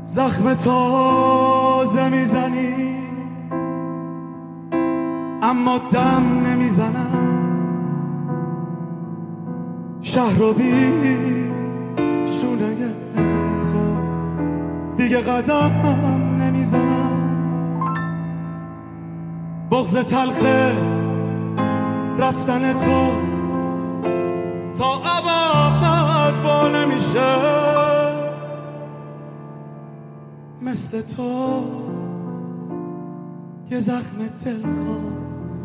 زخم تازه میزنی اما دم نمیزنم، شهر رو بی شونه تو دیگه قدم نمیزنم. بغض تلخ رفتن تو تا ابد با نمیشه، مثل تو یه زخم دلخواه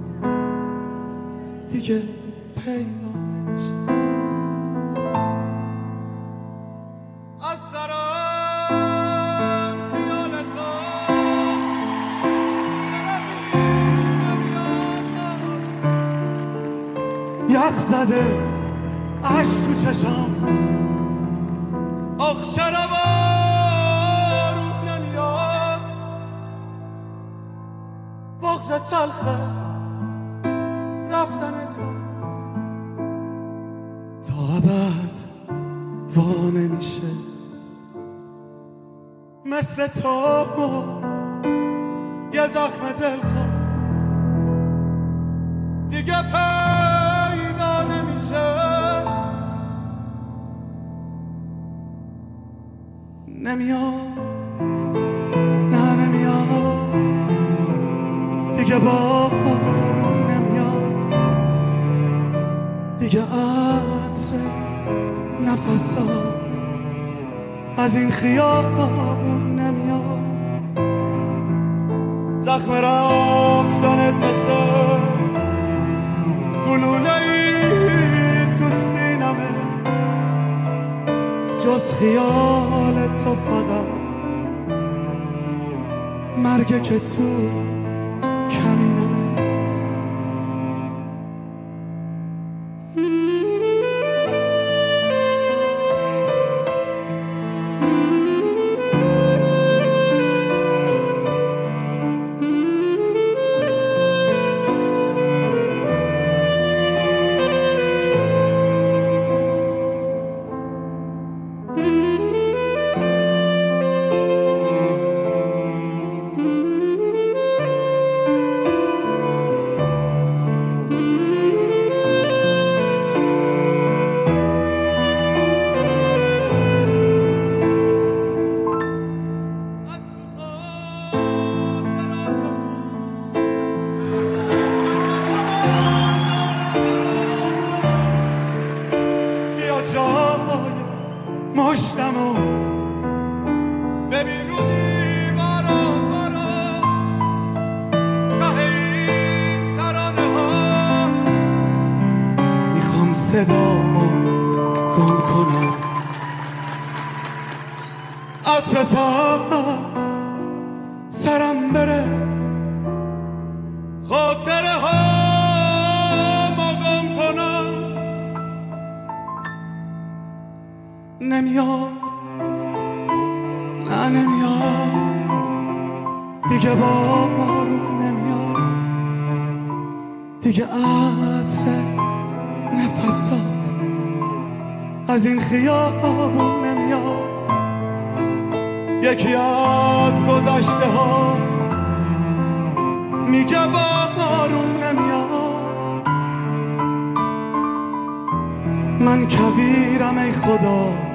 دیگه پیدا نمیشه. از سرم خیال تو یخ زده عشق تو چشم، آخ چرا بارون نمیاد، بغض تلخه رفتن تو تا ابد وا نمیشه، مثل تو یه زخم دلخواه دیگه پیدا نمیشه. نمیاد، نه نمیاد دیگه، بارون نمیاد دیگه، عطر نفسات از این خیابون نمیاد. زخم رفتنت مثل گلوله‌ای تو سینمه، جز خیال تو فقط مرگه که تو کمینمه. مشتمو ببین رو دیوارا برا ته این ترانه ها، میخوام صدامو گم کنم، عطرت از سرم بره، خاطره ها ما گم کنم. نمیاد، نه نمیاد دیگه، بارون نمیاد دیگه، عطر نفسات از این خیابون نمیاد. یکی از گذشته ها میگه بارون نمیاد، من کویرم ای خدا